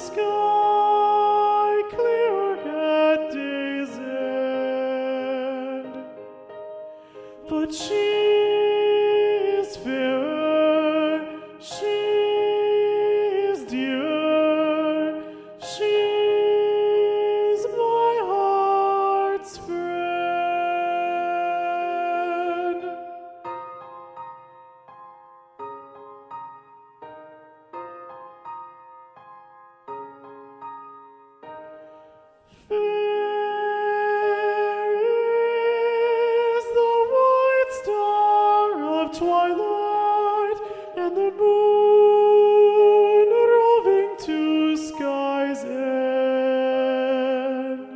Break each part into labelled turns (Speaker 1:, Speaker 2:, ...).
Speaker 1: sky clear at day's end. But she is fair, she is dear, she's my heart's friend. Fair is the white star of twilight, and the moon roving to sky's end.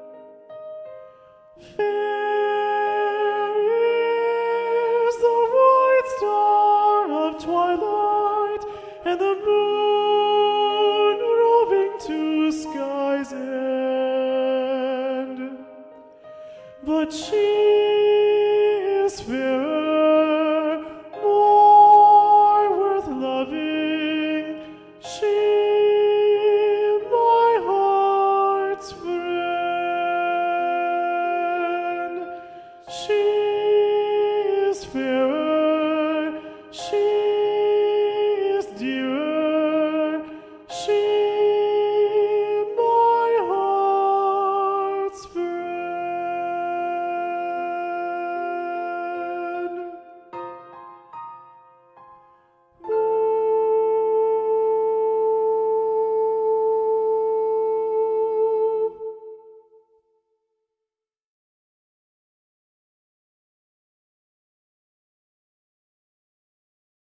Speaker 1: Fair is the white star of twilight, and the moon roving to sky's end. But she is fairer, more worth loving, she my heart's friend. She is fairer, she